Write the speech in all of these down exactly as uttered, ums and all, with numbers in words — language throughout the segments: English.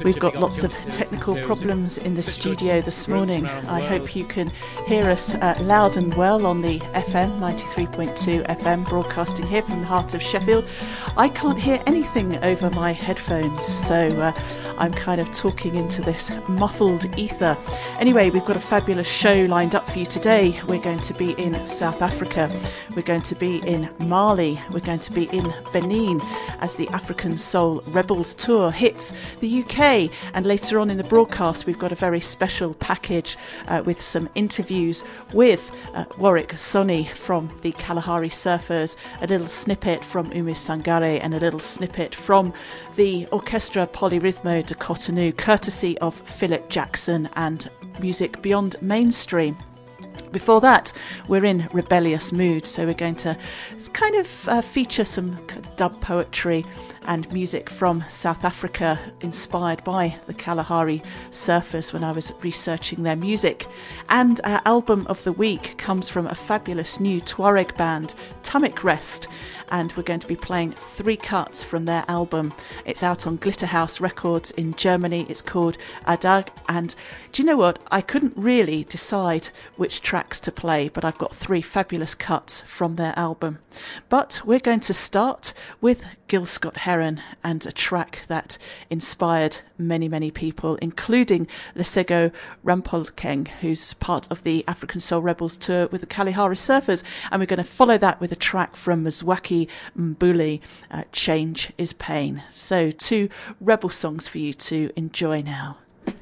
We've got lots of technical problems in the studio this morning. I hope you can hear us uh, loud and well on the F M, ninety-three point two F M, broadcasting here from the heart of Sheffield. I can't hear anything over my headphones, so uh, I'm kind of talking into this muffled ether. Anyway, we've got a fabulous show lined up for you today. We're going to be in South Africa, we're going to be in Mali, we're going to be in Benin as the African Soul Rebels Tour hits the U K, and later on in the broadcast we've got a very special package uh, with some interviews with uh, Warwick Sonny from the Kalahari Surfers, a little snippet from Umis Sangare, and a little snippet from the Orchestra Polyrhythmo de Cotonou, courtesy of Philip Jackson and Music Beyond Mainstream. Before that, we're in rebellious mood, so we're going to kind of uh, feature some kind of dub poetry and music from South Africa, inspired by the Kalahari Surfers when I was researching their music. And our album of the week comes from a fabulous new Tuareg band, Tamik Rest, and we're going to be playing three cuts from their album. It's out on Glitterhouse Records in Germany. It's called Adag, and do you know what? I couldn't really decide which tracks to play, but I've got three fabulous cuts from their album. But we're going to start with Gil Scott-Heron and a track that inspired many, many people, including Lesego Rampolkeng, who's part of the African Soul Rebels tour with the Kalahari Surfers. And we're going to follow that with a track from Mzwaki Mbuli, uh, Change is Pain. So two rebel songs for you to enjoy now.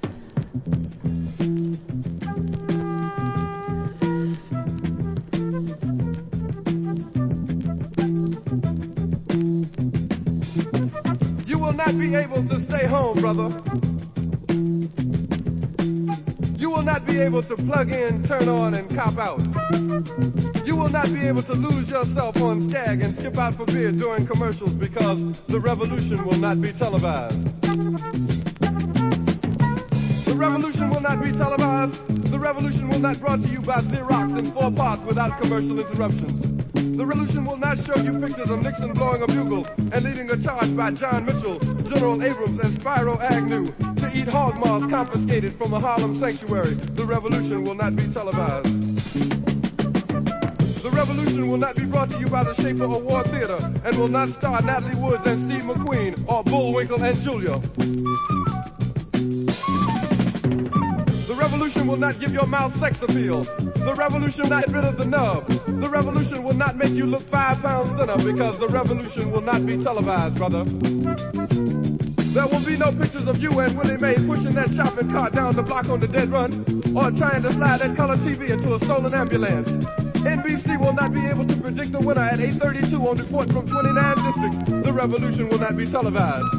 You will not be able to stay home, brother. You will not be able to plug in, turn on, and cop out. You will not be able to lose yourself on Skag and skip out for beer during commercials because the revolution will not be televised. The revolution will not be televised. The revolution will not be brought to you by Xerox in four parts without commercial interruptions. The revolution will not show you pictures of Nixon blowing a bugle and leading a charge by John Mitchell, General Abrams, and Spyro Agnew to eat hog maws confiscated from a Harlem sanctuary. The revolution will not be televised. The revolution will not be brought to you by the Schaefer Award Theater and will not star Natalie Woods and Steve McQueen or Bullwinkle and Julia. The revolution will not give your mouth sex appeal. The revolution will not get rid of the nubs. The revolution will not make you look five pounds thinner because the revolution will not be televised, brother. There will be no pictures of you and Willie Mae pushing that shopping cart down the block on the dead run or trying to slide that color T V into a stolen ambulance. N B C will not be able to predict the winner at eight thirty-two on Report from twenty-nine districts. The revolution will not be televised.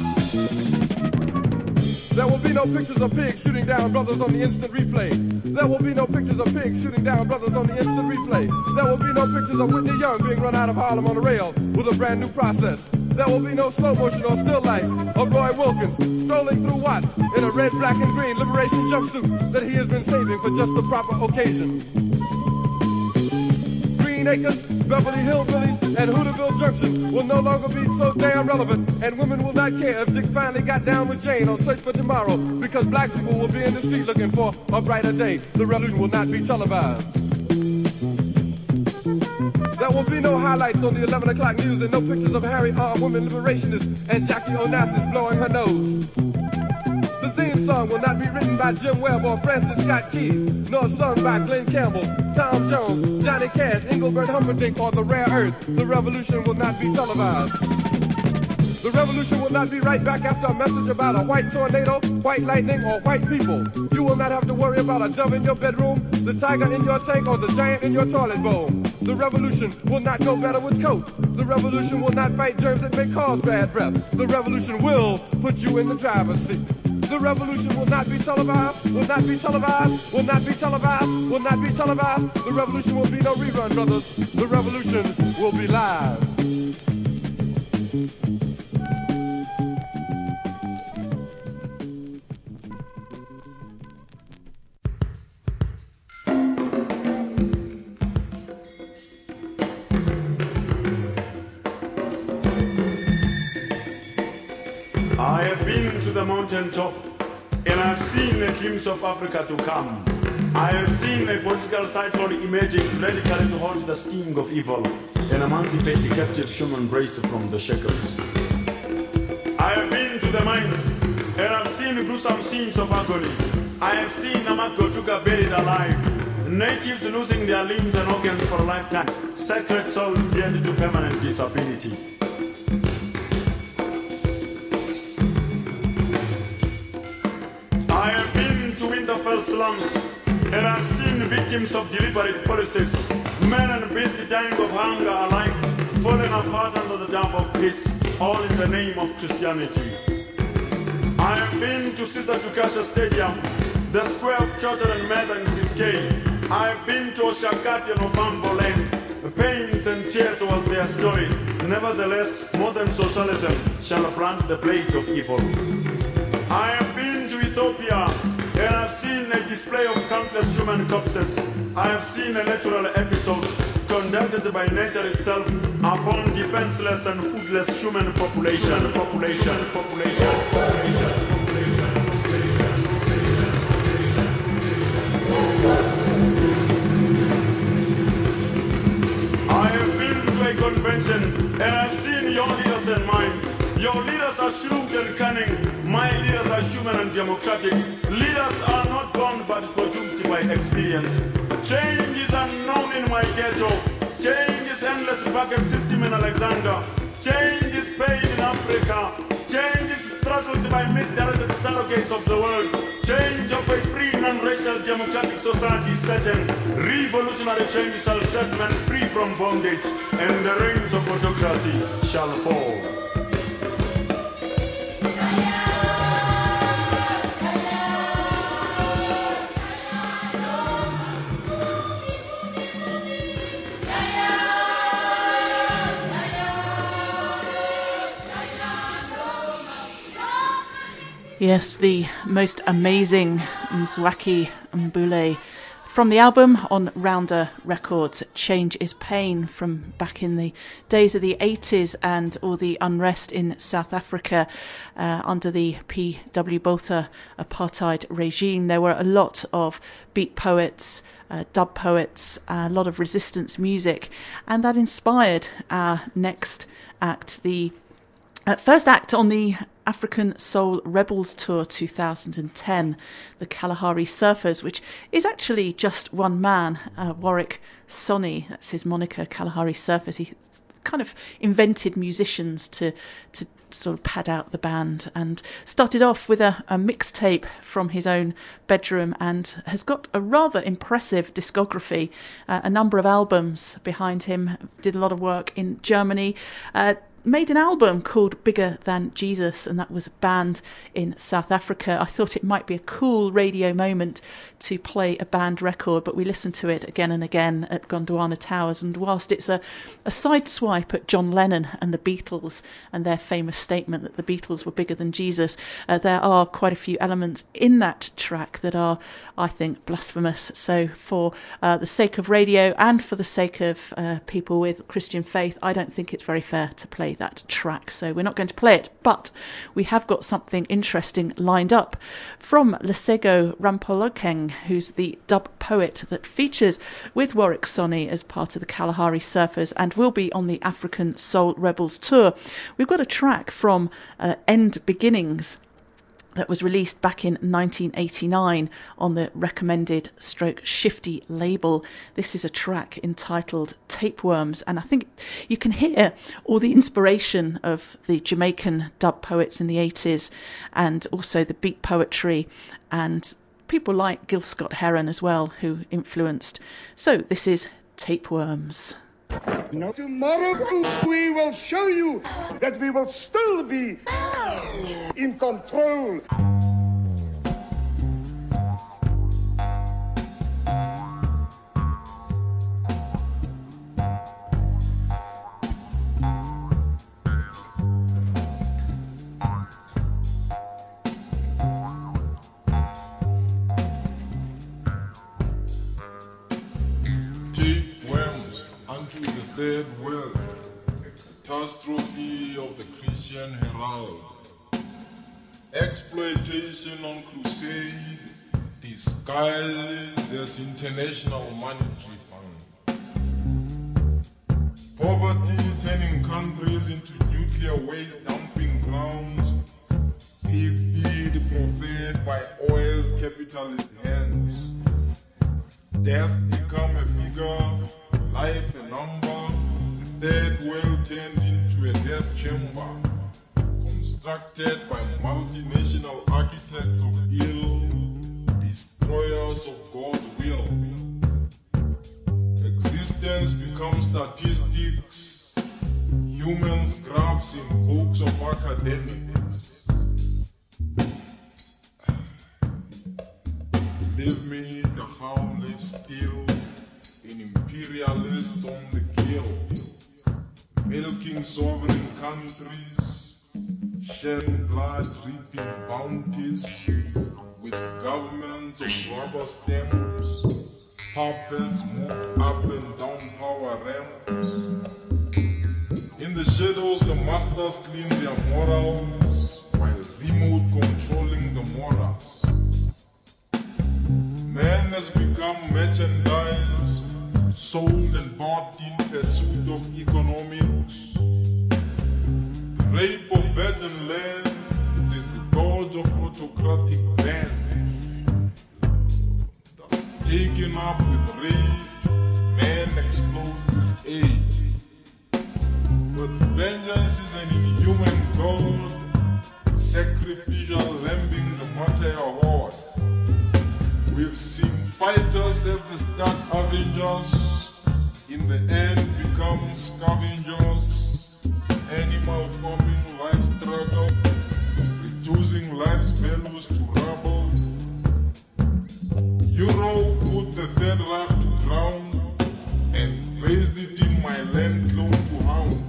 There will be no pictures of pigs shooting down brothers on the instant replay. There will be no pictures of pigs shooting down brothers on the instant replay. There will be no pictures of Whitney Young being run out of Harlem on a rail with a brand new process. There will be no slow motion or still life of Roy Wilkins strolling through Watts in a red, black, and green liberation jumpsuit that he has been saving for just the proper occasion. Green Acres, Beverly Hillbillies, and Hooterville Junction will no longer be so damn relevant, and women will not care if Dick finally got down with Jane on Search for Tomorrow, because black people will be in the street looking for a brighter day. The revolution will not be televised. There will be no highlights on the eleven o'clock news and no pictures of Harry armed women liberationists and Jackie Onassis blowing her nose. The theme song will not be written by Jim Webb or Francis Scott Keys, nor sung by Glenn Campbell, Tom Jones, Johnny Cash, Engelbert Humperdinck, or The Rare Earth. The revolution will not be televised. The revolution will not be right back after a message about a white tornado, white lightning, or white people. You will not have to worry about a dove in your bedroom, the tiger in your tank, or the giant in your toilet bowl. The revolution will not go better with Coke. The revolution will not fight germs that may cause bad breath. The revolution will put you in the driver's seat. The revolution will not be televised, will not be televised, will not be televised, will not be televised. The revolution will be no rerun, brothers. The revolution will be live. I have been to the mountain top, and I have seen a glimpse of Africa to come. I have seen a political cyclone emerging radically to halt the sting of evil and emancipate the captive human race from the shackles. I have been to the mines, and I have seen gruesome scenes of agony. I have seen Namak Gotuka buried alive, natives losing their limbs and organs for a lifetime, sacred soul dead to permanent disability. I have been to Winterfell slums, and I've seen victims of deliberate policies, men and beasts dying of hunger alike, falling apart under the dam of peace, all in the name of Christianity. I have been to Sister Tukasha Stadium, the square of Churchill and Mother in Siskay. I have been to Oshakati and Obambo Land. Pains and tears was their story. Nevertheless, modern socialism shall plant the blade of evil. I have been to Ethiopia, and I've seen a display of countless human corpses. I have seen a natural episode conducted by nature itself upon defenseless and foodless human population, population, population, population. I have been to a convention, and I've seen your leaders and mine. Your leaders are shrewd and cunning. My leaders are human and democratic. Leaders are not born but produced by experience. Change is unknown in my ghetto. Change is endless bucket system in Alexander. Change is pain in Africa. Change is throttled by misdirected surrogates of the world. Change of a free non-racial democratic society setting. Revolutionary change shall set men free from bondage, and the reins of autocracy shall fall. Yes, the most amazing Mzwaki Mbule from the album on Rounder Records, Change is Pain, from back in the days of the eighties and all the unrest in South Africa uh, under the P W Botha apartheid regime. There were a lot of beat poets, uh, dub poets, a lot of resistance music, and that inspired our next act, the uh, first act on the African Soul Rebels Tour two thousand ten, the Kalahari Surfers, which is actually just one man, uh, Warwick Sonny, that's his moniker, Kalahari Surfers. He kind of invented musicians to to sort of pad out the band, and started off with a, a mixtape from his own bedroom, and has got a rather impressive discography, uh, a number of albums behind him, did a lot of work in Germany, uh, made an album called Bigger Than Jesus, and that was banned in South Africa. I thought it might be a cool radio moment to play a banned record, but we listened to it again and again at Gondwana Towers, and whilst it's a, a side swipe at John Lennon and the Beatles and their famous statement that the Beatles were bigger than Jesus, uh, there are quite a few elements in that track that are, I think, blasphemous. So for uh, the sake of radio and for the sake of uh, people with Christian faith, I don't think it's very fair to play that track, so we're not going to play it, but we have got something interesting lined up from Lesego Rampolokeng, who's the dub poet that features with Warwick Sonny as part of the Kalahari Surfers and will be on the African Soul Rebels tour. We've got a track from uh, End Beginnings that was released back in nineteen eighty-nine on the Recommended Stroke Shifty label. This is a track entitled Tapeworms, and I think you can hear all the inspiration of the Jamaican dub poets in the eighties, and also the beat poetry and people like Gil Scott-Heron as well, who influenced. So this is Tapeworms. Now tomorrow we will show you that we will still be in control. Unto the third world, the catastrophe of the Christian herald. Exploitation on crusade, disguised as International Monetary Fund. Poverty turning countries into nuclear waste dumping grounds, pig feed proffered by oil capitalist hands. Death become a figure, life a number, the third world turned into a death chamber, constructed by multinational architects of ill, destroyers of God's will. Existence becomes statistics, humans graphs in books of academics. Leave me the how live still in imperialists on the kill, milking sovereign countries, shedding blood, reaping bounties, with governments of rubber stamps, puppets move up and down power ramps. In the shadows, the masters clean their morals, while remote controlling the morals. Man has become merchandise, sold and bought in pursuit of economics. The rape of virgin land is the gorge of autocratic bands. Thus, taken up with rage, man explodes this age. But vengeance is an inhuman god, sacrificial lambing the martyr horde. We've seen fighters at the start avengers, in the end become scavengers. Animal farming, life struggle, reducing life's values to rubble. Europe put the Third Reich to ground and raised it in my land clone to hound.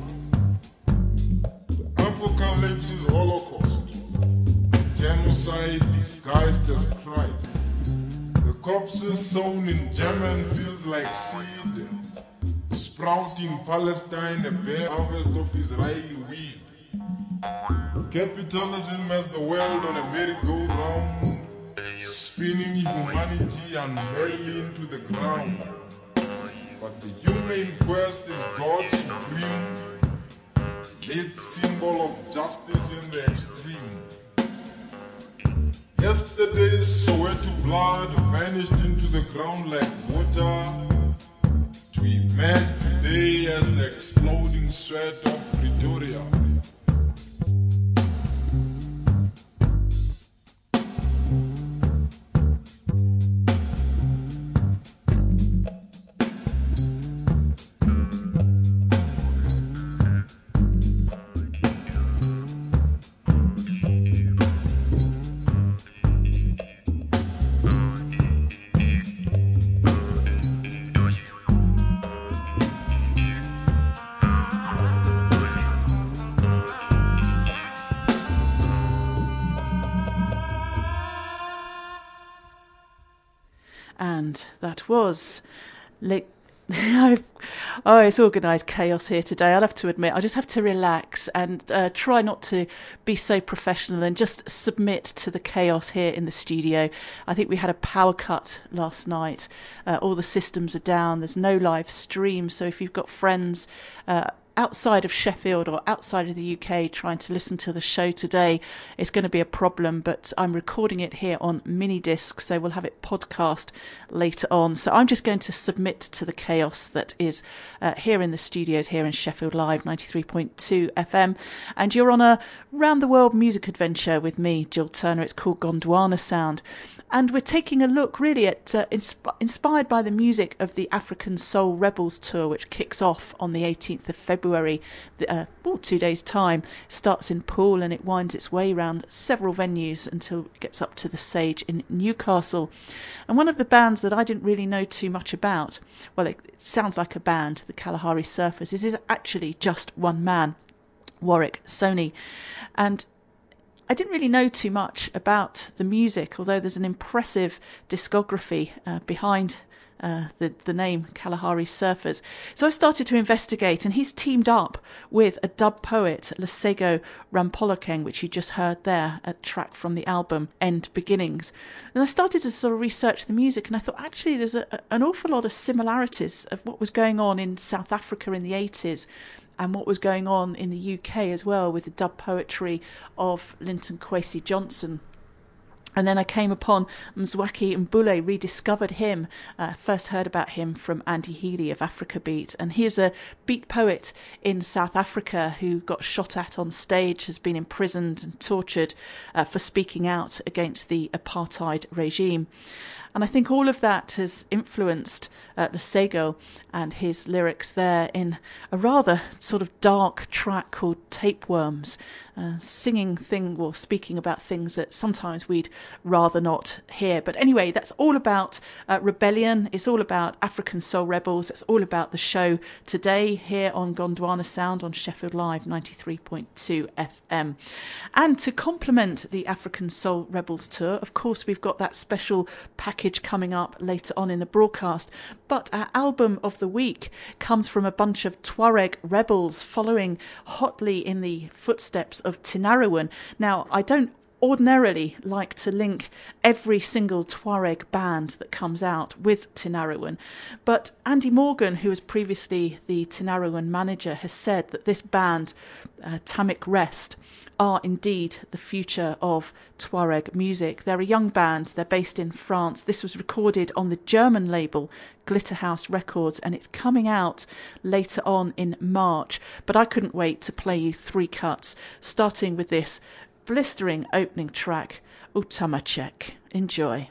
The apocalypse is Holocaust, genocide disguised as Christ. The corpses sown in German fields like seed, sprout in Palestine a bare harvest of Israeli weed. Capitalism has the world on a merry-go-round, spinning humanity unmerely into the ground. But the humane quest is God's supreme, lit symbol of justice in the extreme. Yesterday's Soweto blood vanished into the ground like water, to emerge today as the exploding sweat of Pretoria. And that was... Le- oh, it's organised chaos here today. I'll have to admit, I just have to relax and uh, try not to be so professional and just submit to the chaos here in the studio. I think we had a power cut last night. Uh, all the systems are down. There's no live stream. So if you've got friends uh, outside of Sheffield or outside of the U K trying to listen to the show today, it's going to be a problem, but I'm recording it here on mini disc, so we'll have it podcast later on. So I'm just going to submit to the chaos that is uh, here in the studios here in Sheffield Live ninety-three point two F M, and you're on a round the world music adventure with me, Jill Turner. It's called Gondwana Sound, and we're taking a look really at uh, insp- inspired by the music of the African Soul Rebels tour, which kicks off on the eighteenth of February. The, uh, oh, two days time. Starts in Poole and it winds its way around several venues until it gets up to the Sage in Newcastle. And one of the bands that I didn't really know too much about, well, it, it sounds like a band, the Kalahari Surfers, is, is actually just one man, Warwick Sony. And I didn't really know too much about the music, although there's an impressive discography uh, behind uh, the, the name Kalahari Surfers. So I started to investigate, and he's teamed up with a dub poet, Lesego Rampolokeng, which you just heard there, a track from the album End Beginnings. And I started to sort of research the music, and I thought actually there's a, an awful lot of similarities of what was going on in South Africa in the eighties and what was going on in the U K as well with the dub poetry of Linton Kwesi Johnson. And then I came upon Mzwaki Mbule, rediscovered him, uh, first heard about him from Andy Healy of Africa Beat. And he was a beat poet in South Africa who got shot at on stage, has been imprisoned and tortured uh, for speaking out against the apartheid regime. And I think all of that has influenced uh, Lesego and his lyrics there in a rather sort of dark track called Tapeworms, uh, singing thing or speaking about things that sometimes we'd rather not hear. But anyway, that's all about uh, rebellion. It's all about African soul rebels. It's all about the show today here on Gondwana Sound on Sheffield Live ninety-three point two F M. And to complement the African Soul Rebels tour, of course, we've got that special package coming up later on in the broadcast. But our album of the week comes from a bunch of Tuareg rebels following hotly in the footsteps of Tinariwen. Now, I don't ordinarily like to link every single Tuareg band that comes out with Tinariwen, but Andy Morgan, who was previously the Tinariwen manager, has said that this band, uh, Tamik Rest, are indeed the future of Tuareg music. They're a young band, they're based in France. This was recorded on the German label Glitterhouse Records, and it's coming out later on in March. But I couldn't wait to play you three cuts, starting with this blistering opening track, Utamachek. Enjoy.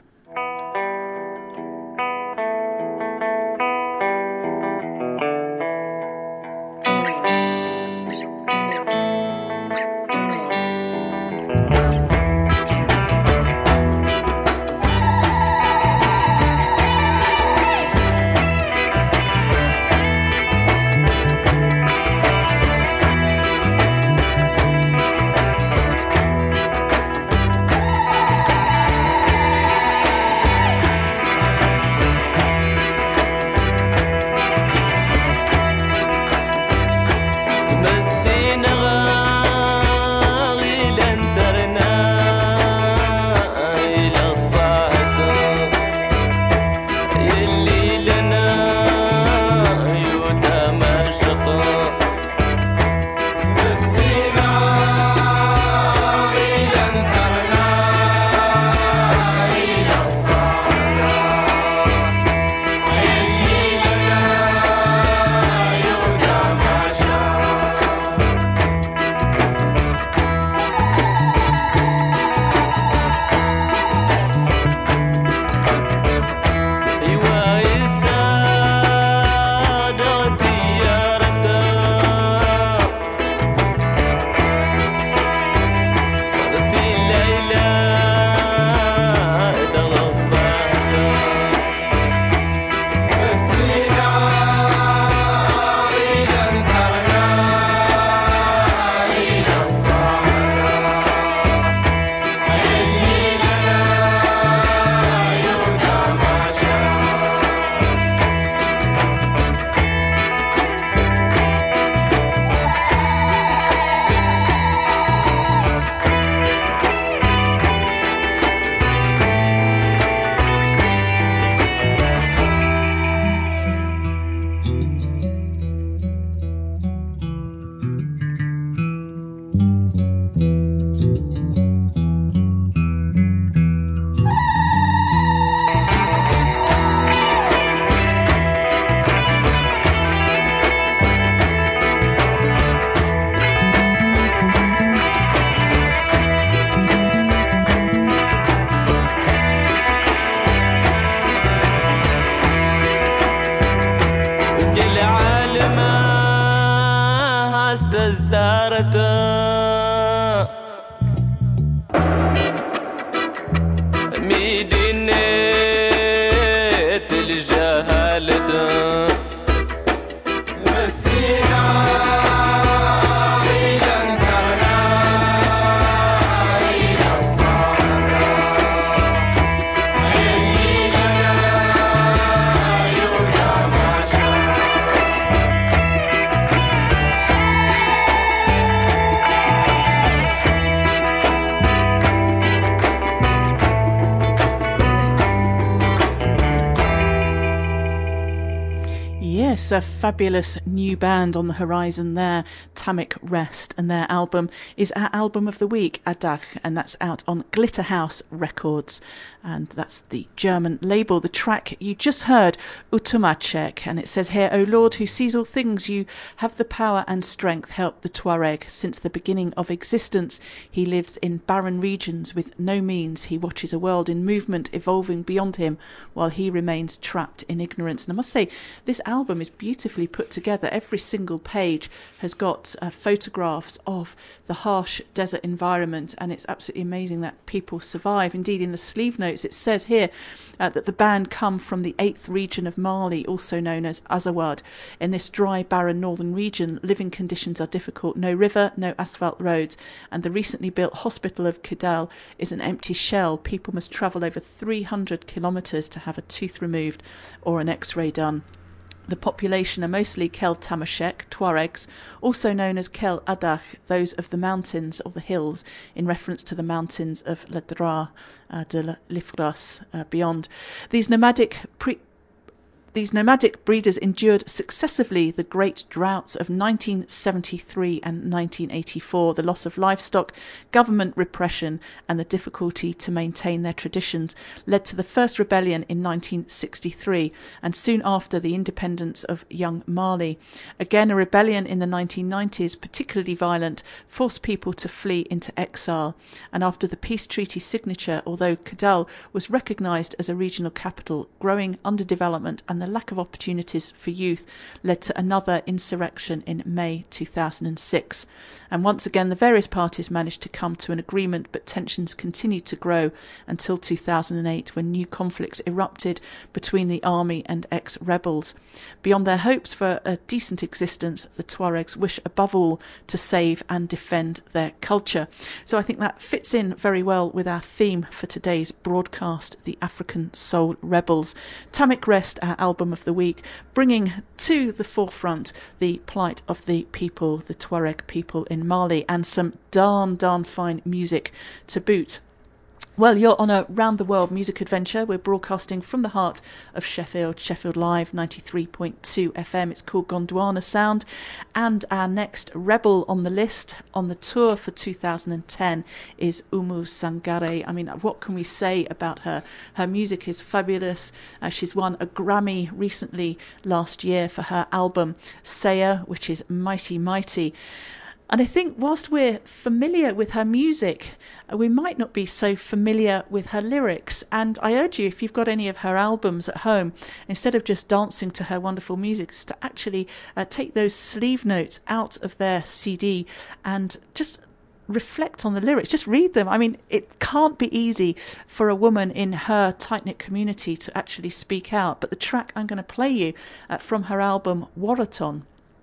Yes, a fabulous new band on the horizon there, Tamik Rest, and their album is our album of the week, Adach, and that's out on Glitterhouse Records, and that's the German label. The track you just heard, Utumacek, and it says here, O Lord, who sees all things, you have the power and strength, help the Tuareg. Since the beginning of existence, he lives in barren regions with no means. He watches a world in movement, evolving beyond him, while he remains trapped in ignorance. And I must say, this album is beautifully put together. Every single page has got uh, photographs of the harsh desert environment, and it's absolutely amazing that people survive. Indeed, in the sleeve notes it says here uh, that the band come from the eighth region of Mali, also known as Azawad. In this dry, barren northern region, living conditions are difficult. No river, no asphalt roads, and the recently built hospital of Kidal is an empty shell. People must travel over three hundred kilometres to have a tooth removed or an x-ray done. The population are mostly Kel Tamashek, Tuaregs, also known as Kel Adach, those of the mountains or the hills, in reference to the mountains of Ladra uh, de Lifras uh, beyond. These nomadic pre- These nomadic breeders endured successively the great droughts of nineteen seventy-three and nineteen eighty-four, the loss of livestock, government repression, and the difficulty to maintain their traditions led to the first rebellion in nineteen sixty-three, and soon after the independence of young Mali. Again, a rebellion in the nineteen nineties, particularly violent, forced people to flee into exile. And after the peace treaty signature, although Kidal was recognised as a regional capital, growing underdevelopment and the lack of opportunities for youth led to another insurrection in May two thousand six. And once again, the various parties managed to come to an agreement, but tensions continued to grow until two thousand eight, when new conflicts erupted between the army and ex-rebels. Beyond their hopes for a decent existence, the Tuaregs wish above all to save and defend their culture. So I think that fits in very well with our theme for today's broadcast, the African Soul Rebels. Tamik Rest, our album of the week, bringing to the forefront the plight of the people, the Tuareg people in Mali, and some darn, darn fine music to boot. Well, you're on a round-the-world music adventure. We're broadcasting from the heart of Sheffield, Sheffield Live, ninety-three point two F M. It's called Gondwana Sound. And our next rebel on the list, on the tour for two thousand ten, is Oumou Sangaré. I mean, what can we say about her? Her music is fabulous. Uh, she's won a Grammy recently last year for her album, Saya, which is mighty, mighty. And I think whilst we're familiar with her music, we might not be so familiar with her lyrics. And I urge you, if you've got any of her albums at home, instead of just dancing to her wonderful music, to actually uh, take those sleeve notes out of their C D and just reflect on the lyrics, just read them. I mean, it can't be easy for a woman in her tight-knit community to actually speak out. But the track I'm going to play you uh, from her album, Waraton,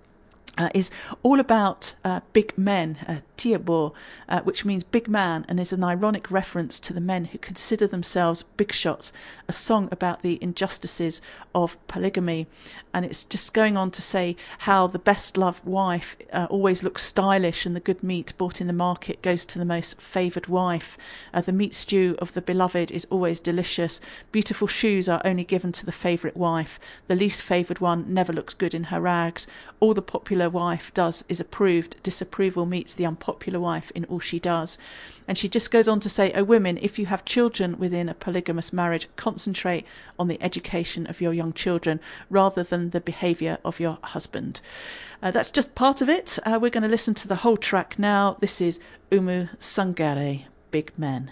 Uh, is all about uh, big men, uh, Tiabo, uh, which means big man, and is an ironic reference to the men who consider themselves big shots, a song about the injustices of polygamy. And it's just going on to say how the best loved wife uh, always looks stylish, and the good meat bought in the market goes to the most favoured wife. Uh, the meat stew of the beloved is always delicious. Beautiful shoes are only given to the favourite wife. The least favoured one never looks good in her rags. All the popular wife does is approved. Disapproval meets the unpopular wife in all she does. And she just goes on to say, "O women, if you have children within a polygamous marriage, concentrate on the education of your young children rather than the behaviour of your husband." Uh, that's just part of it. Uh, we're going to listen to the whole track now. This is Oumou Sangaré, Big Men.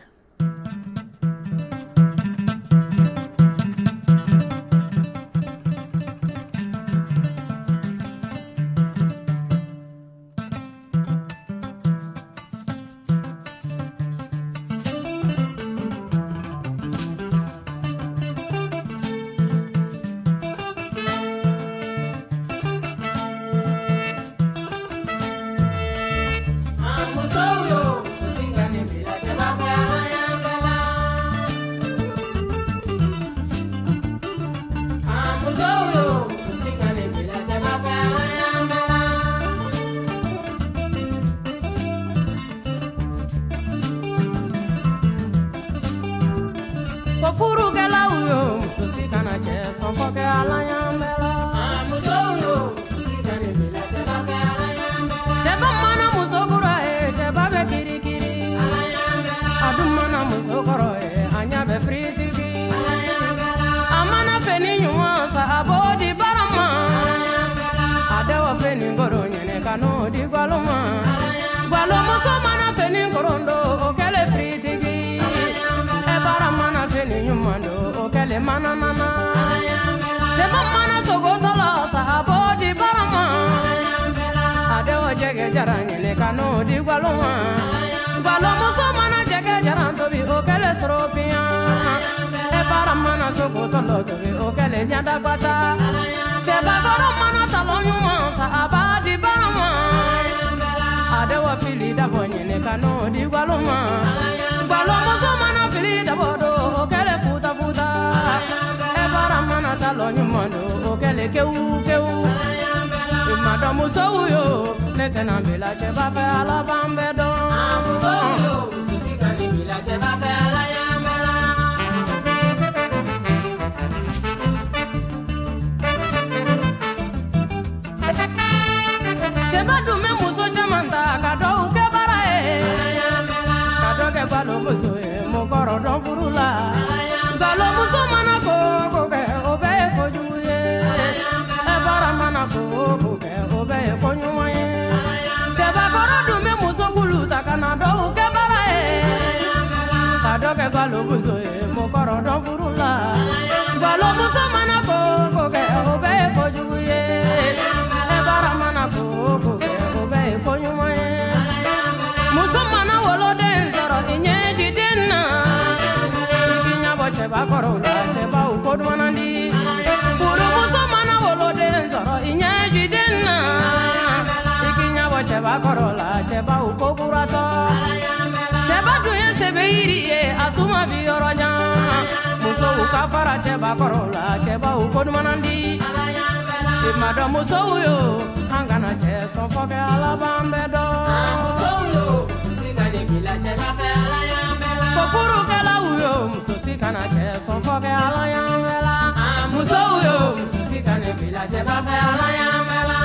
I'm a solo, so sing a name like a furu ke la uyo muso si kana che son fo ke ala yambela muso yo muso si kana bila che ba ke ala yambela che ba mana muso kura e che ba be kiri kiri ala yambela adu mana muso koro e anya be friti bi ala yambela amana feni nyuma sa abodi barama ala yambela adewa feni ngoro nyene kanu di baloma ala yambela balo muso mana feni ngorondo okele friti bi e baramana feni nyumando okele mana mana cheba mana sogotolo sa abodi barama adewa jege jaranye ne kanu di baloma balo muso mana jege jaranto bi okele sropia e baramana sogotolo bi okele nyanda bata cheba baramana talonyuma sa abadi barama adewa fili dabonye ne kanu di baloma balo muso mana fili dabodo okele futa futa e baramana talonyumando okele kewu kewu e madamu sowuyo netena bila cheba fe ala bambedo sowuyo susika ni bila cheba fe ala yambela cheba dume muso chamanda kado ke bara e kado ke balo muso e mokoro don furula balo muso mana ko ko ke obe ko juye e bara mana ko ko ke obe ko nyuye cheba koro dume muso kulu takana do ke bara e kado ke balo muso e mokoro don furula balo muso mana ko ko ke obe ko juye e bara mana ko ko ke obe ko nyuye muso mana wolo den zoro inye jidena ikinya bo cheba korola cheba ukodwanandi furu muso mana wolo den zoro inye jidena ikinya bo cheba korola cheba ukokurato cheba duye sebeiri e asuma bioronya muso ukafara cheba korola cheba ukodwanandi imado muso yo angana che son foke ala bambedo muso yo susika de bila cheba fe ala yambela ko furu kala uyo susika na che son foke ala yambela muso yo susika de bila cheba fe ala yambela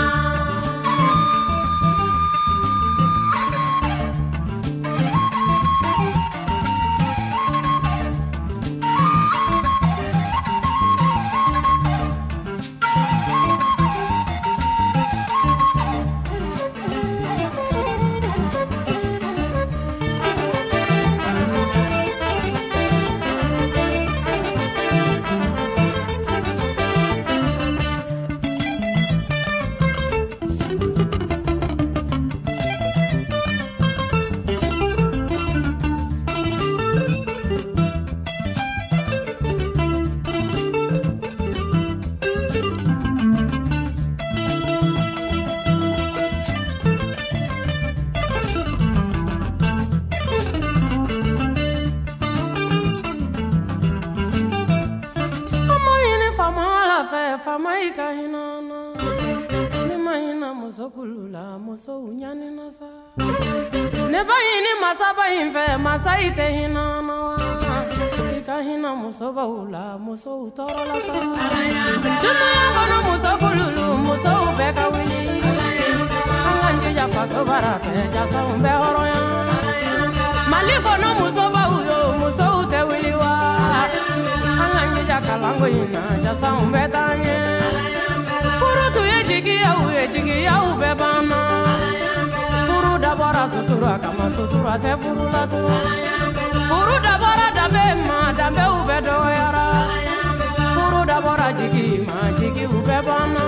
Famaika hinana Nima hina muso kulula muso unyani nasa Neba hini masaba hinfe masa ite hinana Ika hina muso baula muso utoro lasa Duma yangono muso kululu muso ubeka wili Anganji japa sobara fe jasa umbe horoya Maliko no muso bauyo muso ute wili wa Anganji jakalango hina jasa umbe tanye Furu tuye jigi ya uye jigi ya ube bana Furu dabora sutura kama sutura te furu latu Furu dabora dabe ma dabe ube doyara Furu dabora jigi ma jigi ube bana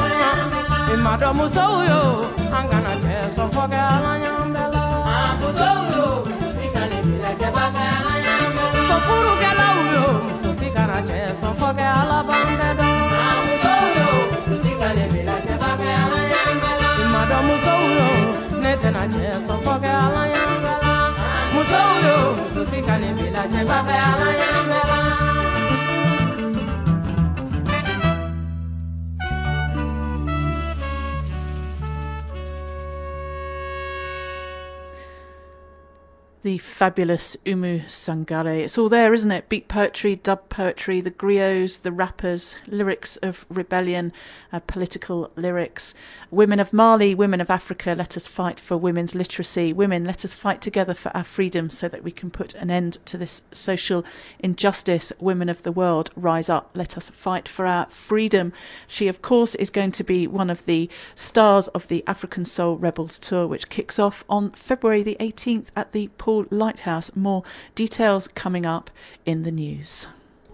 Imado muso uyo angana che sofoke ala nyambela Muso uyo susika ni bila cheba ke ala nyambela Furu gela uyo susika na che sofoke ala bambedo Muso uyo susika ni bila cheba ke ala nyambela Imado muso uyo netena che sofoke ala nyambela Muso uyo susika ni bila cheba ke ala nyambela the fabulous Oumou Sangaré. It's all there, isn't it? Beat poetry, dub poetry, the griots, the rappers, lyrics of rebellion, uh, political lyrics. Women of Mali, women of Africa, let us fight for women's literacy. Women, let us fight together for our freedom so that we can put an end to this social injustice. Women of the world, rise up. Let us fight for our freedom. She, of course, is going to be one of the stars of the African Soul Rebels tour, which kicks off on February the eighteenth at the Paul Lighthouse. More details coming up in the news.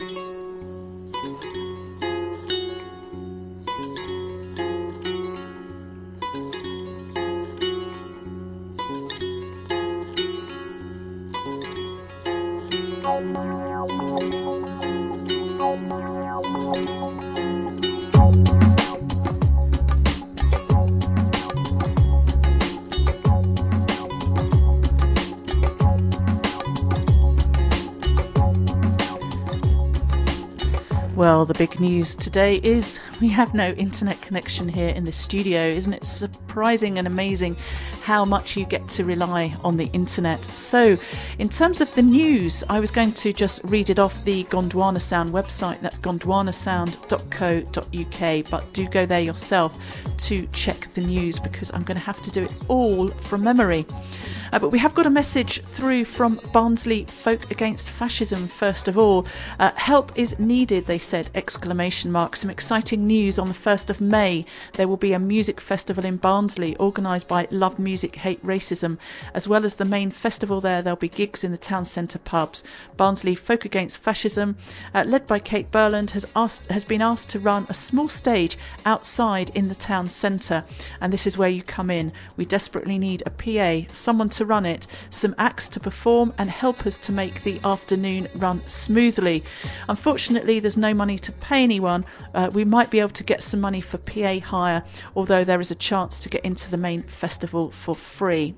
Well, the big news today is we have no internet connection here in the studio. Isn't it surprising and amazing how much you get to rely on the internet? So, in terms of the news, I was going to just read it off the Gondwana Sound website. That's gondwana sound dot co dot uk. But do go there yourself to check the news, because I'm going to have to do it all from memory. Uh, but we have got a message through from Barnsley Folk Against Fascism, first of all. Uh, help is needed, they said, exclamation mark. Some exciting news on the first of May. There will be a music festival in Barnsley organised by Love Music, Hate Racism. As well as the main festival there, there'll be gigs in the town centre pubs. Barnsley Folk Against Fascism, uh, led by Kate Burland, has asked has been asked to run a small stage outside in the town centre. And this is where you come in. We desperately need a P A, someone to to run it, some acts to perform, and help us to make the afternoon run smoothly. Unfortunately, there's no money to pay anyone. Uh, we might be able to get some money for P A hire, although there is a chance to get into the main festival for free.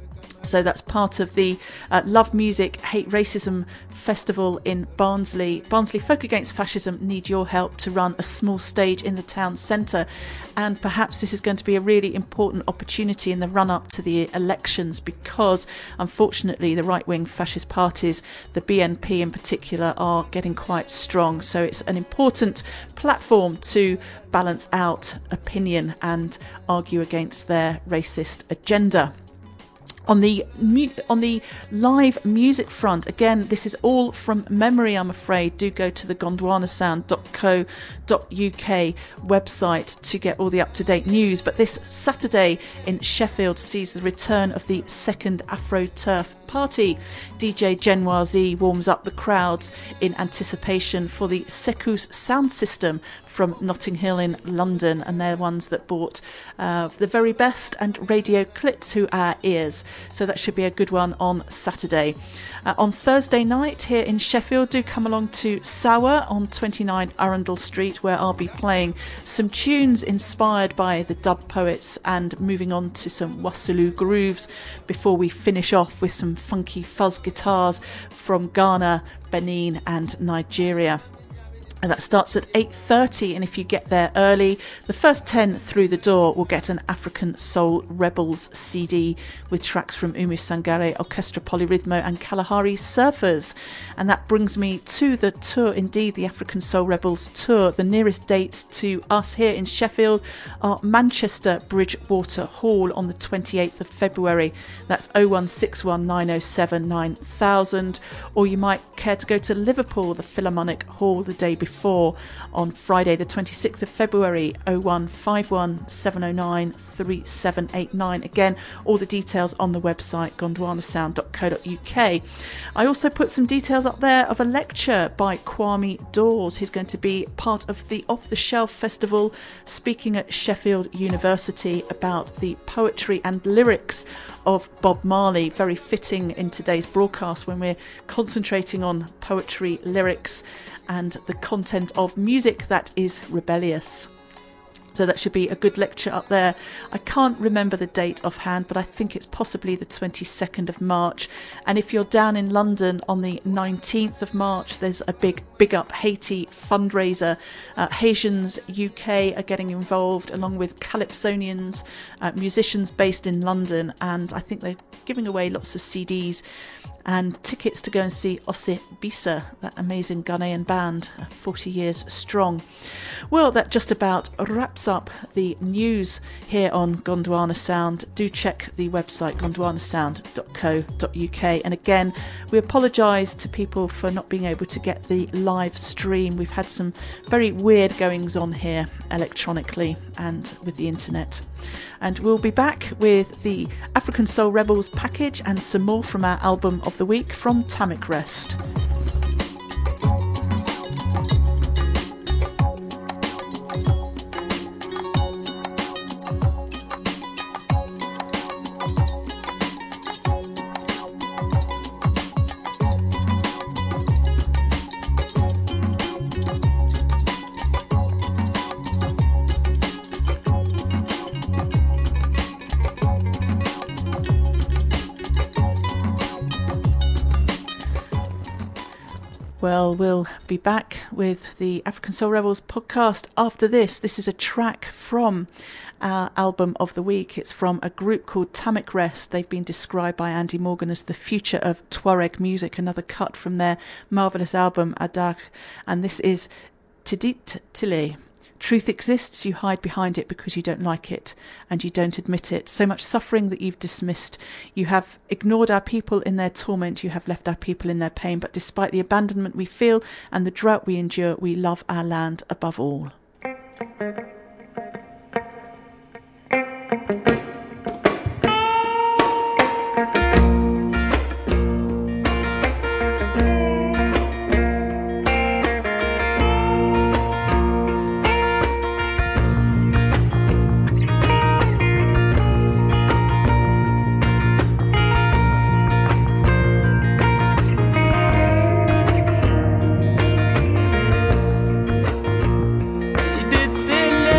So that's part of the uh, Love Music, Hate Racism festival in Barnsley. Barnsley Folk Against Fascism need your help to run a small stage in the town centre. And perhaps this is going to be a really important opportunity in the run-up to the elections, because unfortunately the right-wing fascist parties, the B N P in particular, are getting quite strong. So it's an important platform to balance out opinion and argue against their racist agenda. On the on the live music front, again, this is all from memory, I'm afraid. Do go to the gondwana sound dot co dot uk website to get all the up-to-date news. But this Saturday in Sheffield sees the return of the second Afro Turf Party. D J Genoise warms up the crowds in anticipation for the Secus sound system from Notting Hill in London, and they're ones that brought uh, the very best and radio clip to our ears. So that should be a good one on Saturday. Uh, on Thursday night here in Sheffield, do come along to Sour on twenty-nine Arundel Street, where I'll be playing some tunes inspired by the dub poets and moving on to some Wassoulou grooves before we finish off with some funky fuzz guitars from Ghana, Benin and Nigeria. And that starts at eight thirty, and if you get there early, the first ten through the door will get an African Soul Rebels C D with tracks from Oumou Sangaré, Orchestra Polyrhythmo and Kalahari Surfers. And that brings me to the tour, indeed, the African Soul Rebels tour. The nearest dates to us here in Sheffield are Manchester Bridgewater Hall on the twenty-eighth of February. That's oh one six one nine oh seven nine thousand. Or you might care to go to Liverpool, the Philharmonic Hall, the day before. Before on Friday the twenty-sixth of February, oh one five one seven oh nine three seven eight nine. Again, all the details on the website gondwana sound dot co dot uk. I also put some details up there of a lecture by Kwame Dawes. He's going to be part of the Off the Shelf Festival, speaking at Sheffield University about the poetry and lyrics of Bob Marley. Very fitting in today's broadcast when we're concentrating on poetry, lyrics and the content of music that is rebellious. So that should be a good lecture up there. I can't remember the date offhand, but I think it's possibly the twenty-second of March. And if you're down in London on the nineteenth of March, there's a big Big Up Haiti fundraiser. Uh, Haitians U K are getting involved, along with Calypsonians, uh, musicians based in London. And I think they're giving away lots of C Ds and tickets to go and see Osse Bisa, that amazing Ghanaian band, forty years strong. Well, that just about wraps up the news here on Gondwana Sound. Do check the website gondwana sound dot co dot U K. And again, we apologise to people for not being able to get the live stream. We've had some very weird goings on here electronically and with the internet. And we'll be back with the African Soul Rebels package and some more from our album of the week from Tamik Rest. Well, we'll be back with the African Soul Rebels podcast after this. This is a track from our album of the week. It's from a group called Tamik Rest. They've been described by Andy Morgan as the future of Tuareg music, another cut from their marvellous album Adak. And this is Tidit Tile. Truth exists, you hide behind it because you don't like it and you don't admit it. So much suffering that you've dismissed. You have ignored our people in their torment. You have left our people in their pain. But despite the abandonment we feel and the drought we endure, we love our land above all. Did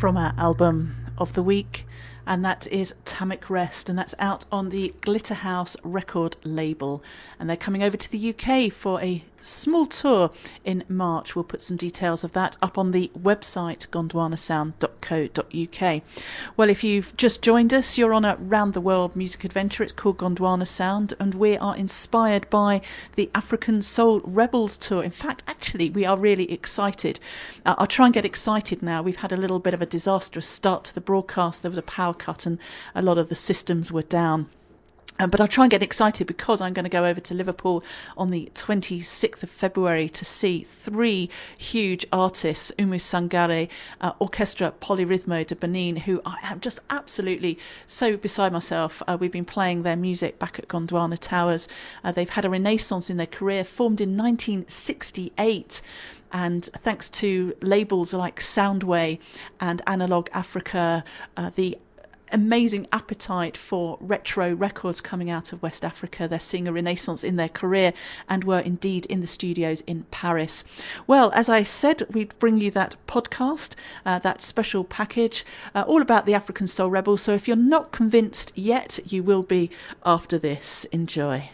from our album of the week, and that is Tamic Rest, and that's out on the Glitterhouse record label, and they're coming over to the U K for a small tour in March. We'll put some details of that up on the website gondwana sound dot co dot uk. Well, if you've just joined us, you're on a round the world music adventure. It's called Gondwana Sound, and we are inspired by the African Soul Rebels tour. In fact, actually, we are really excited. Uh, I'll try and get excited now. We've had a little bit of a disastrous start to the broadcast. There was a power cut and a lot of the systems were down. Um, but I'll try and get excited because I'm going to go over to Liverpool on the twenty-sixth of February to see three huge artists, Umu Sangare, uh, Orchestra Polyrhythmo de Benin, who I am just absolutely so beside myself. Uh, we've been playing their music back at Gondwana Towers. Uh, they've had a renaissance in their career, formed in nineteen sixty-eight. And thanks to labels like Soundway and Analog Africa, uh, the amazing appetite for retro records coming out of West Africa. They're seeing a renaissance in their career and were indeed in the studios in Paris. Well, as I said, we'd bring you that podcast, uh, that special package, uh, all about the African Soul Rebels. So if you're not convinced yet, you will be after this. Enjoy.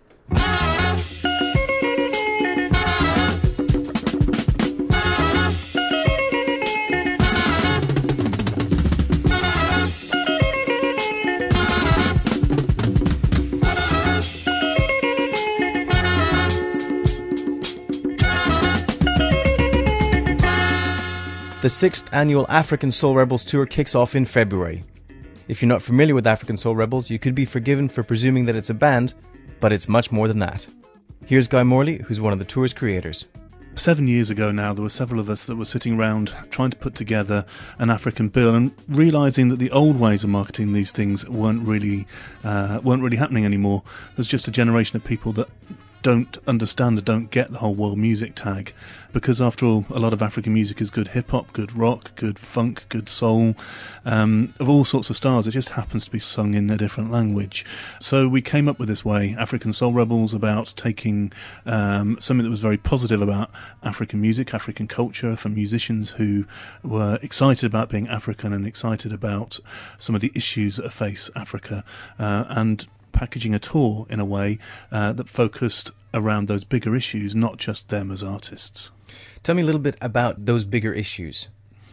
The sixth annual African Soul Rebels tour kicks off in February. If you're not familiar with African Soul Rebels, you could be forgiven for presuming that it's a band, but it's much more than that. Here's Guy Morley, who's one of the tour's creators. Seven years ago now, there were several of us that were sitting around trying to put together an African bill and realising that the old ways of marketing these things weren't really uh, weren't really happening anymore. There's just a generation of people that don't understand or don't get the whole world music tag, because after all, a lot of African music is good hip-hop, good rock, good funk, good soul, um, of all sorts of styles. It just happens to be sung in a different language. So we came up with this way, African Soul Rebels, about taking um, something that was very positive about African music, African culture, for musicians who were excited about being African and excited about some of the issues that face Africa, uh, and packaging a tour in a way uh, that focused around those bigger issues, not just them as artists. Tell me a little bit about those bigger issues.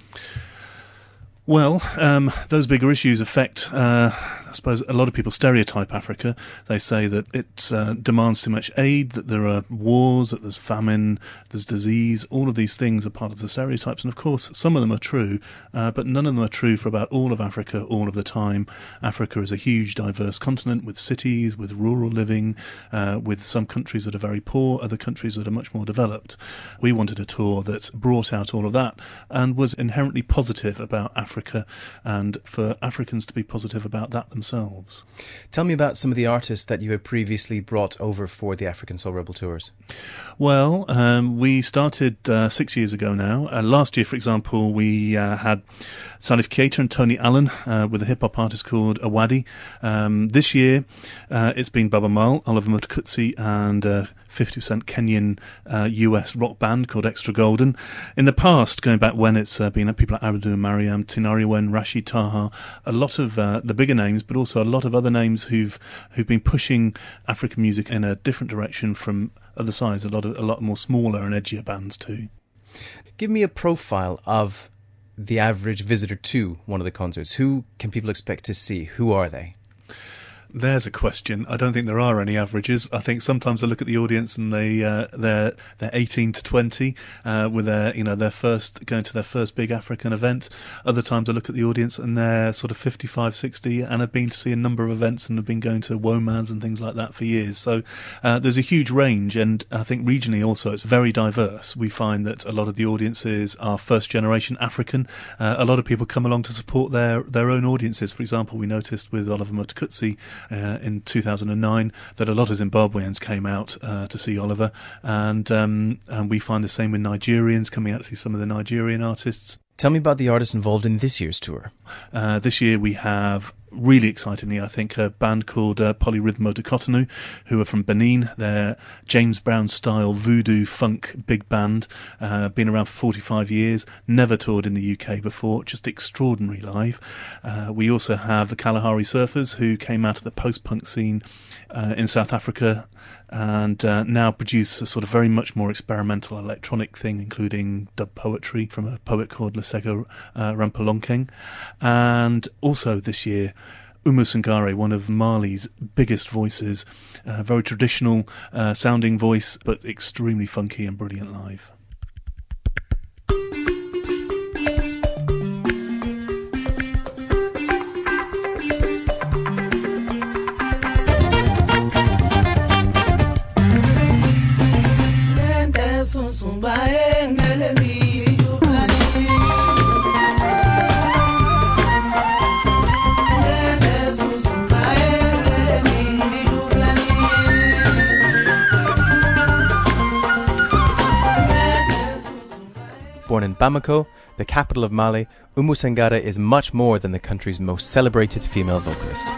Well, um, those bigger issues affect, uh, I suppose, a lot of people stereotype Africa. They say that it uh, demands too much aid, that there are wars, that there's famine, there's disease. All of these things are part of the stereotypes. And of course, some of them are true, uh, but none of them are true for about all of Africa all of the time. Africa is a huge, diverse continent with cities, with rural living, uh, with some countries that are very poor, other countries that are much more developed. We wanted a tour that brought out all of that and was inherently positive about Africa. Africa, and for Africans to be positive about that themselves. Tell me about some of the artists that you had previously brought over for the African Soul Rebel tours. Well, um, we started uh, six years ago now. Uh, last year, for example, we uh, had Salif Keita and Tony Allen uh, with a hip-hop artist called Awadi. Um, this year, uh, it's been Baba Mal, Oliver Mtukudzi, and uh, fifty percent Kenyan uh, U S rock band called Extra Golden. In the past, going back when it's uh, been people like Abdou Mariam, Tinariwen, Rashid Taha, a lot of uh, the bigger names, but also a lot of other names who've who've been pushing African music in a different direction from other sides, a lot of a lot more smaller and edgier bands too. Give me a profile of the average visitor to one of the concerts. Who can people expect to see? Who are they? There's a question. I don't think there are any averages. I think sometimes I look at the audience and they uh, they're they're eighteen to twenty uh, with their you know their first going to their first big African event. Other times I look at the audience and they're sort of fifty-five, sixty and have been to see a number of events and have been going to WOMADs and things like that for years. So uh, there's a huge range, and I think regionally also it's very diverse. We find that a lot of the audiences are first generation African. Uh, a lot of people come along to support their their own audiences. For example, we noticed with Oliver Mtukudzi Uh, in two thousand nine that a lot of Zimbabweans came out uh, to see Oliver, and, um, and we find the same with Nigerians coming out to see some of the Nigerian artists. Tell me about the artists involved in this year's tour. Uh, this year we have really excitingly, I think, a band called uh, Polyrhythmo de Cotonou, who are from Benin. They're James Brown-style voodoo funk big band, uh, been around for forty-five years, never toured in the U K before, just extraordinary live. Uh, we also have the Kalahari Surfers, who came out of the post-punk scene uh, in South Africa, and uh, now produce a sort of very much more experimental electronic thing, including dub poetry from a poet called Lesego uh, Rampalonkeng. And also this year, Oumou Sangaré, one of Mali's biggest voices, uh, very traditional uh, sounding voice, but extremely funky and brilliant live. Born in Bamako, the capital of Mali, Oumou Sangaré is much more than the country's most celebrated female vocalist.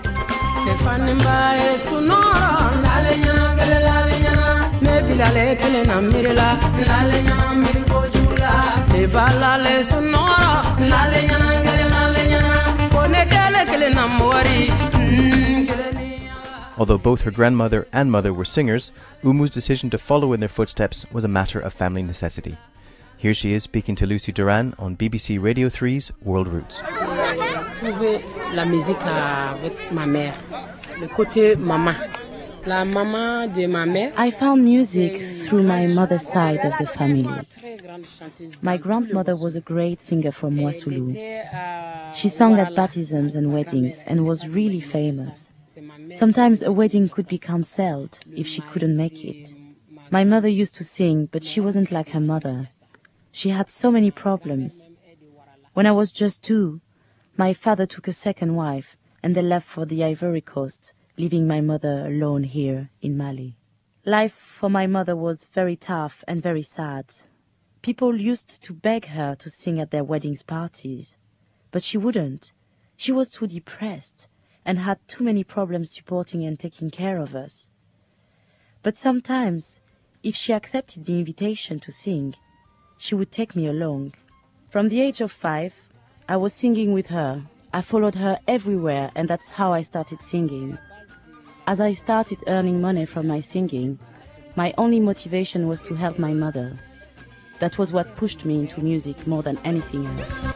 Although both her grandmother and mother were singers, Oumou's decision to follow in their footsteps was a matter of family necessity. Here she is speaking to Lucy Duran on B B C Radio three's World Roots. La musique avec ma mère, le côté maman. La maman de ma mère. I found music through my mother's side of the family. My grandmother was a great singer from Wassoulou. She sang at baptisms and weddings and was really famous. Sometimes a wedding could be cancelled if she couldn't make it. My mother used to sing, but she wasn't like her mother. She had so many problems. When I was just two, my father took a second wife and they left for the Ivory Coast, leaving my mother alone here in Mali. Life for my mother was very tough and very sad. People used to beg her to sing at their weddings parties, but she wouldn't. She was too depressed and had too many problems supporting and taking care of us. But sometimes, if she accepted the invitation to sing, she would take me along. From the age of five, I was singing with her. I followed her everywhere, and that's how I started singing. As I started earning money from my singing, my only motivation was to help my mother. That was what pushed me into music more than anything else.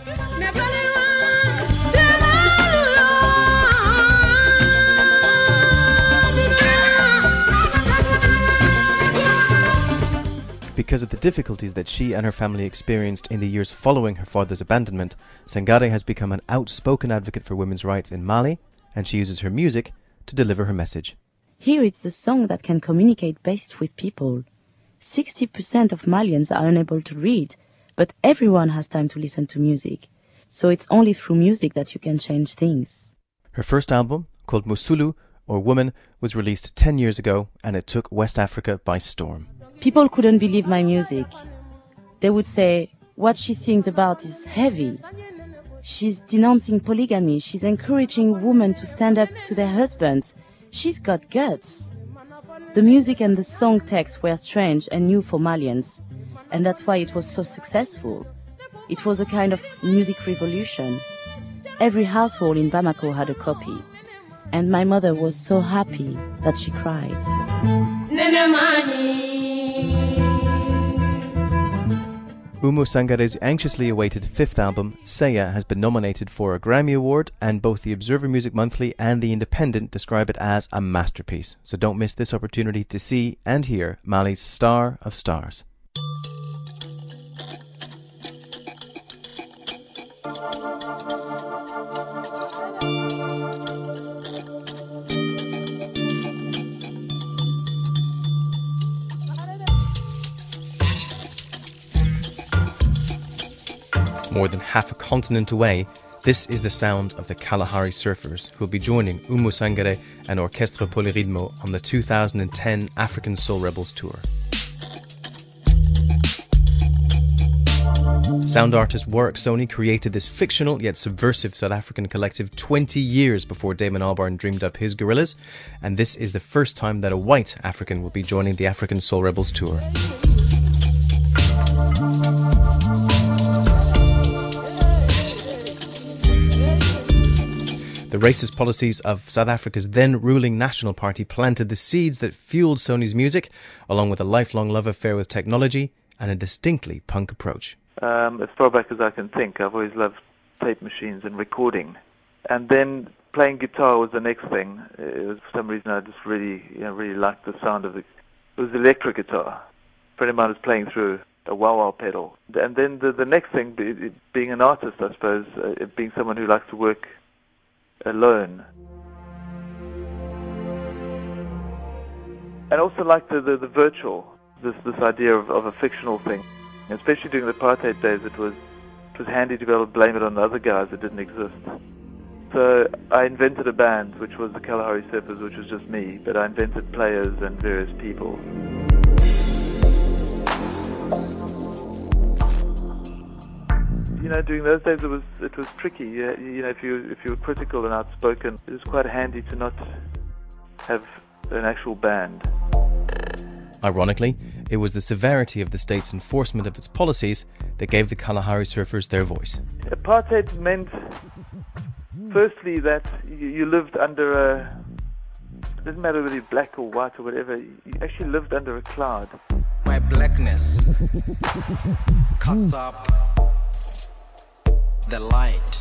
Because of the difficulties that she and her family experienced in the years following her father's abandonment, Sangaré has become an outspoken advocate for women's rights in Mali, and she uses her music to deliver her message. Here it's the song that can communicate best with people. sixty percent of Malians are unable to read, but everyone has time to listen to music. So it's only through music that you can change things. Her first album, called Musulu, or Woman, was released ten years ago, and it took West Africa by storm. People couldn't believe my music. They would say, what she sings about is heavy. She's denouncing polygamy. She's encouraging women to stand up to their husbands. She's got guts. The music and the song text were strange and new for Malians, and that's why it was so successful. It was a kind of music revolution. Every household in Bamako had a copy, and my mother was so happy that she cried. Oumou Sangaré's anxiously awaited fifth album, Seya, has been nominated for a Grammy Award, and both the Observer Music Monthly and The Independent describe it as a masterpiece. So don't miss this opportunity to see and hear Mali's star of stars. More than half a continent away, this is the sound of the Kalahari Surfers, who will be joining Oumou Sangaré and Orchestre Polyrhythmo on the two thousand ten African Soul Rebels tour. Sound artist Warwick Sony created this fictional yet subversive South African collective twenty years before Damon Albarn dreamed up his Gorillaz, and this is the first time that a white African will be joining the African Soul Rebels tour. The racist policies of South Africa's then ruling National Party planted the seeds that fueled Sony's music, along with a lifelong love affair with technology and a distinctly punk approach. Um, as far back as I can think, I've always loved tape machines and recording. And then playing guitar was the next thing. It was, for some reason, I just really, you know, really liked the sound of it. It was electric guitar. A friend of mine was playing through a wah-wah pedal. And then the, the next thing, be, being an artist, I suppose, uh, being someone who likes to work alone. And also like the, the, the virtual, this this idea of, of a fictional thing. Especially during the apartheid days, it was it was handy to be able to blame it on the other guys that didn't exist. So I invented a band, which was the Kalahari Surfers, which was just me, but I invented players and various people. You know, during those days it was it was tricky. You, you know, if you if you were critical and outspoken, it was quite handy to not have an actual band. Ironically, it was the severity of the state's enforcement of its policies that gave the Kalahari Surfers their voice. Apartheid meant, firstly, that you, you lived under a... It doesn't matter whether you're black or white or whatever, you actually lived under a cloud. My blackness cuts up the light.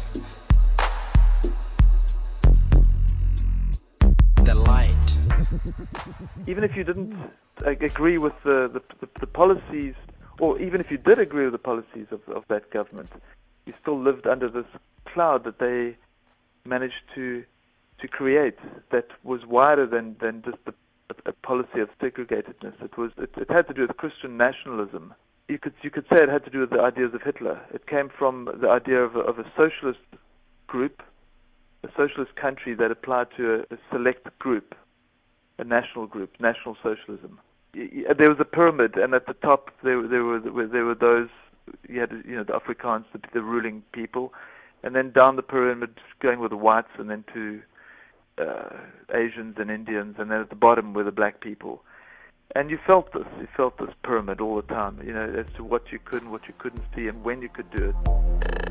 The light. Even if you didn't agree with the, the, the, the policies, or even if you did agree with the policies of, of that government, you still lived under this cloud that they managed to to create that was wider than, than just the, a policy of segregatedness. It was it, it had to do with Christian nationalism. You could you could say it had to do with the ideas of Hitler. It came from the idea of a, of a socialist group, a socialist country that applied to a, a select group, a national group, National Socialism. There was a pyramid, and at the top there, there were there were those you had you know the Afrikaans, the, the ruling people, and then down the pyramid going with the whites, and then to uh, Asians and Indians, and then at the bottom were the black people. And you felt this, you felt this pyramid all the time, you know, as to what you could and what you couldn't see, and when you could do it.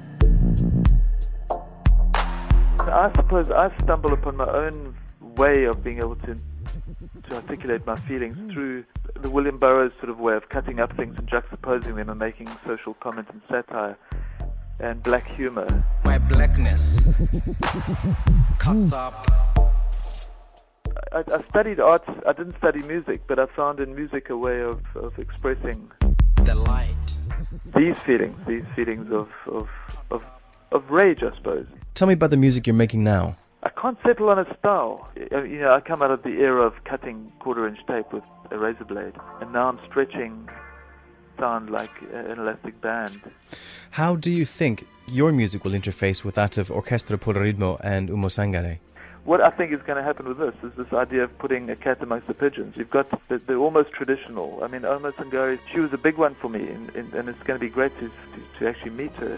So I suppose I stumbled upon my own way of being able to to articulate my feelings through the William Burroughs sort of way of cutting up things and juxtaposing them and making social comment and satire and black humor. My blackness cuts up. I, I studied arts. I didn't study music, but I found in music a way of, of expressing the light. These feelings, these feelings of, of of of rage, I suppose. Tell me about the music you're making now. I can't settle on a style. You know, I come out of the era of cutting quarter-inch tape with a razor blade, and now I'm stretching sound like an elastic band. How do you think your music will interface with that of Orchestra Polyrhythmo and Umo Sangare? What I think is going to happen with this is this idea of putting a cat amongst the pigeons. You've got the, they're almost traditional. I mean, Umo Sangare, she was a big one for me, and, and, and it's going to be great to, to to actually meet her.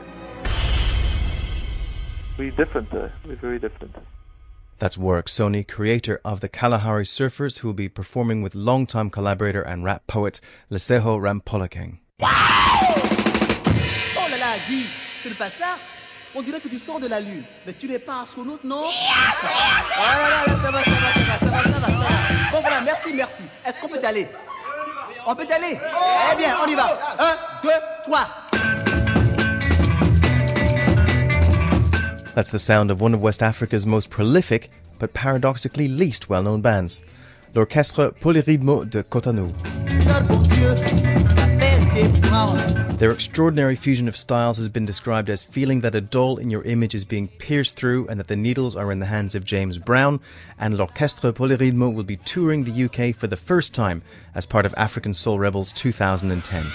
We're different, though. We're very different. That's Warwick Sony, creator of the Kalahari Surfers, who will be performing with longtime collaborator and rap poet Lesego Ramaphosa. Oh là là, Guy, ce n'est pas ça. On dirait que tu sors de la lune, mais tu n'es pas astronaute, non? Oh là là, là, ça va, ça va, ça va, ça va, ça va, ça va. Bon voilà, merci, merci. Est-ce qu'on peut y aller? On peut y aller? Eh bien, on y va. Un, deux, trois. That's the sound of one of West Africa's most prolific, but paradoxically least well-known bands, l'Orchestre Polyrhythmo de Cotonou. Their extraordinary fusion of styles has been described as feeling that a doll in your image is being pierced through and that the needles are in the hands of James Brown, and l'Orchestre Polyrhythmo will be touring the U K for the first time as part of African Soul Rebels two thousand ten.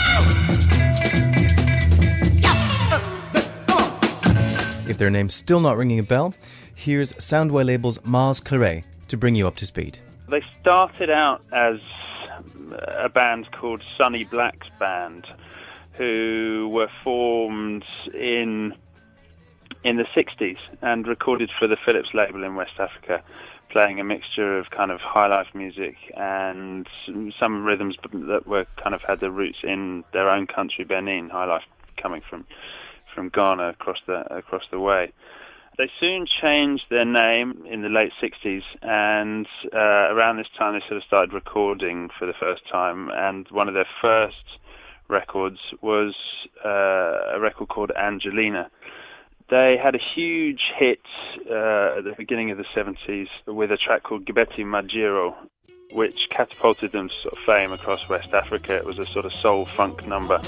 If their name's still not ringing a bell, here's Soundway label's Mars Claret to bring you up to speed. They started out as a band called Sonny Black's Band, who were formed in in the sixties and recorded for the Philips label in West Africa, playing a mixture of kind of high life music and some rhythms that were kind of had their roots in their own country, Benin. High life coming from from Ghana across the across the way. They soon changed their name in the late sixties, and uh, around this time they sort of started recording for the first time, and one of their first records was uh, a record called Angelina. They had a huge hit uh, at the beginning of the seventies with a track called Gibeti Majiro, which catapulted them to sort of fame across West Africa. It was a sort of soul funk number.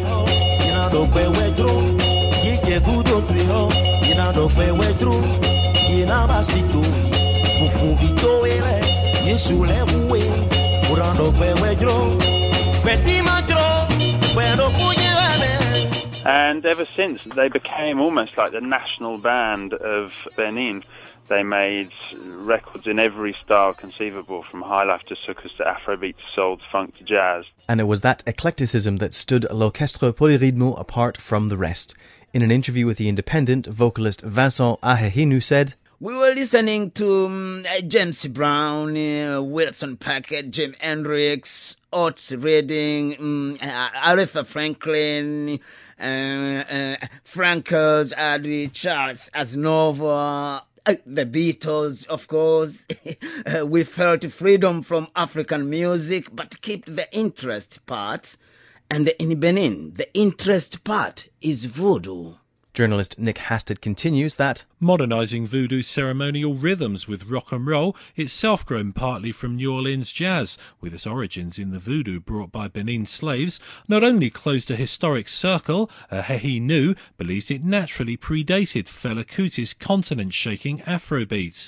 And ever since, they became almost like the national band of Benin. They made records in every style conceivable, from high life to soukous to Afrobeat to soul to funk to jazz. And it was that eclecticism that stood L'Orchestre Polyrythmo apart from the rest. In an interview with The Independent, vocalist Vincent Ahehinu said, "We were listening to um, James Brown, uh, Wilson Pickett, Jimi Hendrix, Otis Redding, um, uh, Aretha Franklin, uh, uh, Franco's, uh, Charles Aznavour, uh, the Beatles, of course." uh, we felt freedom from African music, but kept the interest part. And in Benin, the interest part is voodoo. Journalist Nick Hasted continues that modernising voodoo's ceremonial rhythms with rock and roll, itself grown partly from New Orleans jazz, with its origins in the voodoo brought by Benin slaves, not only closed a historic circle, Ahehinu believes it naturally predated Fela Kuti's continent-shaking Afrobeat.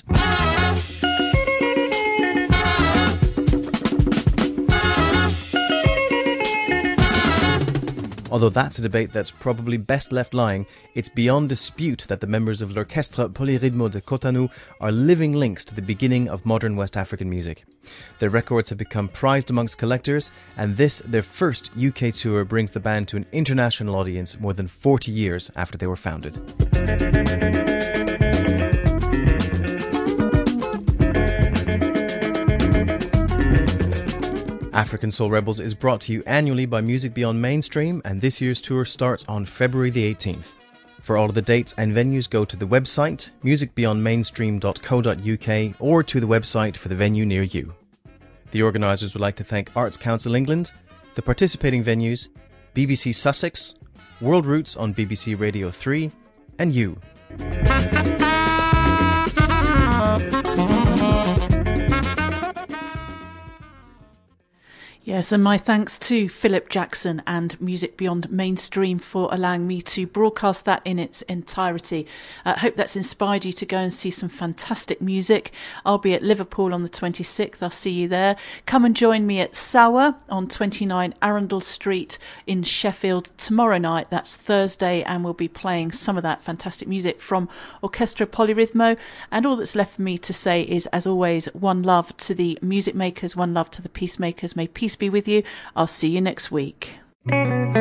Although that's a debate that's probably best left lying, it's beyond dispute that the members of L'Orchestre Polyrythmo de Cotonou are living links to the beginning of modern West African music. Their records have become prized amongst collectors, and this, their first U K tour, brings the band to an international audience more than forty years after they were founded. African Soul Rebels is brought to you annually by Music Beyond Mainstream, and this year's tour starts on February the eighteenth. For all of the dates and venues, go to the website music beyond mainstream dot co dot U K or to the website for the venue near you. The organisers would like to thank Arts Council England, the participating venues, B B C Sussex, World Roots on B B C Radio three, and you. Yes, and my thanks to Philip Jackson and Music Beyond Mainstream for allowing me to broadcast that in its entirety. I uh, hope that's inspired you to go and see some fantastic music. I'll be at Liverpool on the twenty-sixth. I'll see you there. Come and join me at Sawa on twenty-nine Arundel Street in Sheffield tomorrow night. That's Thursday, and we'll be playing some of that fantastic music from Orchestra Polyrythmo. And all that's left for me to say is, as always, one love to the music makers, one love to the peacemakers. May peace be with you. I'll see you next week.